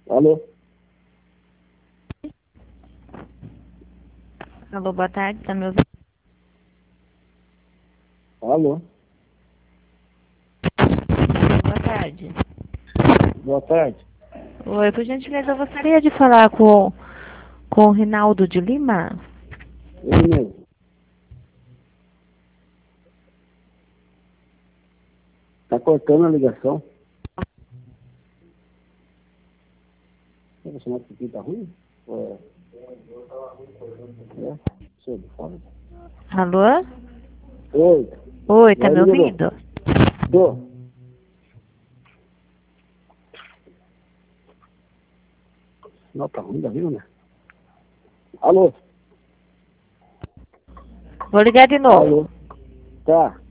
Alô? Alô, boa tarde, tá me ouvindo? Alô? Boa tarde. Boa tarde. Oi, por gentileza, eu gostaria de falar com o Rinaldo de Lima. Ele mesmo. Tá cortando a ligação. Você chamar que aqui tá ruim? É. Deixa fala. Alô? Oi. Oi, tá Vai, me melhorou. ouvindo? Tô. Não, tá ruim da viu, né? Alô? Vou ligar de novo. Alô? Tá.